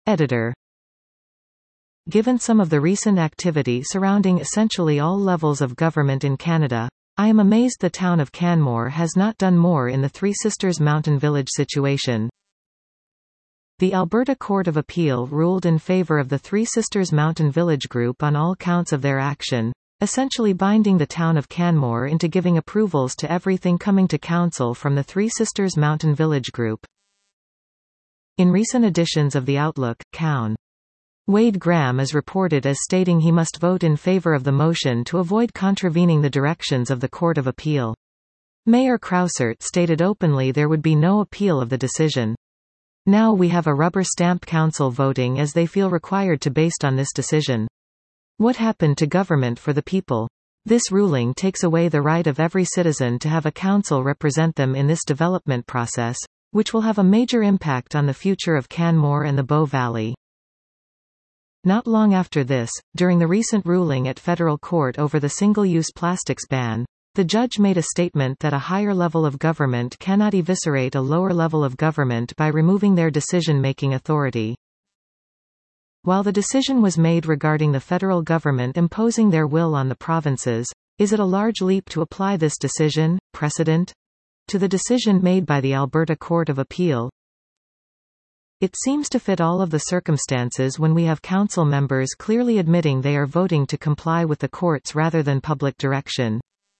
Editor. Given some of the recent activity surrounding essentially all levels of government in Canada, I am amazed the town of Canmore has not done more in the Three Sisters Mountain Village situation. The Alberta Court of Appeal ruled in favour of the Three Sisters Mountain Village Group on all counts of their action, essentially binding the town of Canmore into giving approvals to everything coming to council from the Three Sisters Mountain Village Group. In recent editions of The Outlook, Cown. Wade Graham is reported as stating he must vote in favour of the motion to avoid contravening the directions of the Court of Appeal. Mayor Krausert stated openly there would be no appeal of the decision. Now we have a rubber-stamp council voting as they feel required to based on this decision. What happened to government for the people? This ruling takes away the right of every citizen to have a council represent them in this development process, which will have a major impact on the future of Canmore and the Bow Valley. Not long after this, during the recent ruling at federal court over the single-use plastics ban, the judge made a statement that a higher level of government cannot eviscerate a lower level of government by removing their decision-making authority. While the decision was made regarding the federal government imposing their will on the provinces, is it a large leap to apply this decision, precedent, to the decision made by the Alberta Court of Appeal? It seems to fit all of the circumstances when we have council members clearly admitting they are voting to comply with the courts rather than public direction.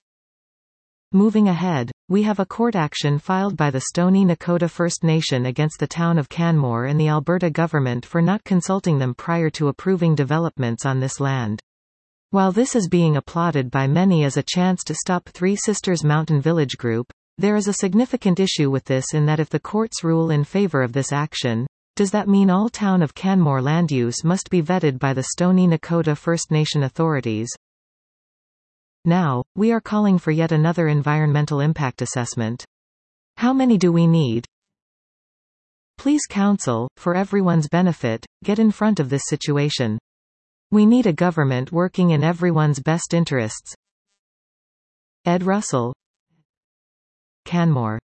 Moving ahead, we have a court action filed by the Stoney Nakoda First Nation against the town of Canmore and the Alberta government for not consulting them prior to approving developments on this land. While this is being applauded by many as a chance to stop Three Sisters Mountain Village Group, there is a significant issue with this in that if the courts rule in favour of this action, does that mean all town of Canmore land use must be vetted by the Stoney Nakoda First Nation authorities? Now, we are calling for yet another environmental impact assessment. How many do we need? Please council, for everyone's benefit, get in front of this situation. We need a government working in everyone's best interests. Ed Russell, Canmore.